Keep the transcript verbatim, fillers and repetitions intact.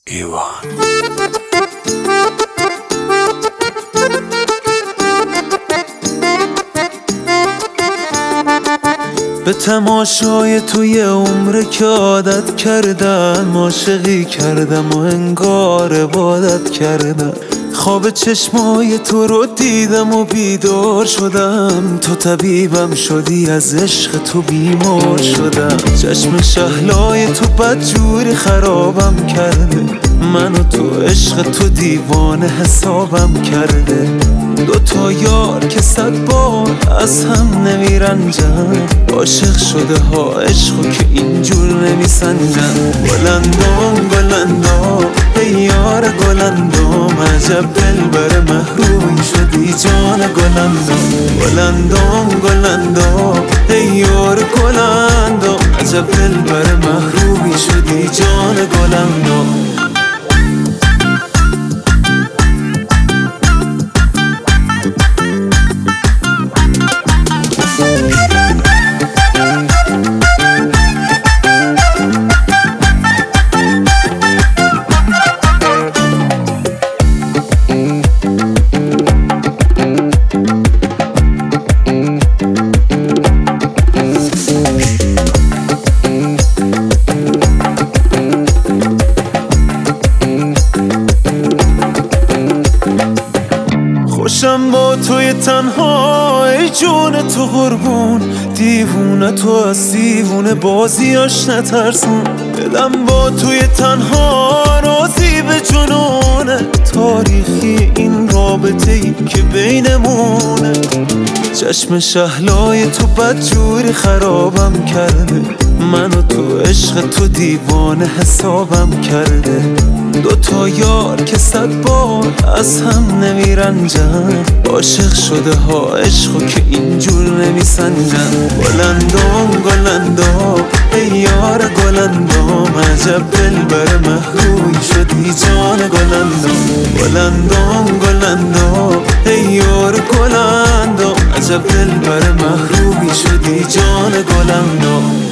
ایوان به تماشای توی عمر که عادت کردم، عاشقی کردم و انگار عبادت کردم. خواب چشمای تو رو دیدم و بیدار شدم، تو طبیبم شدی، از عشق تو بیمار شدم. چشم شهلای تو بدجوری خرابم کرده، من و تو عشق تو دیوانه حسابم کرده. دوتا یار که صد بار از هم نمیرنجن، عاشق شده ها عشقو که اینجور نمیسنجن. گلندام گلندام ای یار گلندام، عجب دلبر محرومی شدی جان گلندام. گلندام گلندام ای یار گلندام، عجب دلبر محرومی شدی جان گلندام. خوشم با توی تنها ای جون تو قربون، دیوونه تو از دیوونه بازیاش نترسون. دلم با توی تنها راضی به جنونه، تاریخی این رابطه ای که بینمونه. چشم شهلای تو بدجوری خرابم کرده، من و تو عشق تو دیوانه حسابم کرده. دوتا یار که صد بار از هم نمیرنجن، عاشق شده ها عشقو که اینجور نمیسنجن. گلندام گلندام ای یار گلندام، عجب دلبر محرومی شدی جان گلندام. گلندام گلندام ای یار گلندام، عجب دلبر محرومی شدی جان گلندام.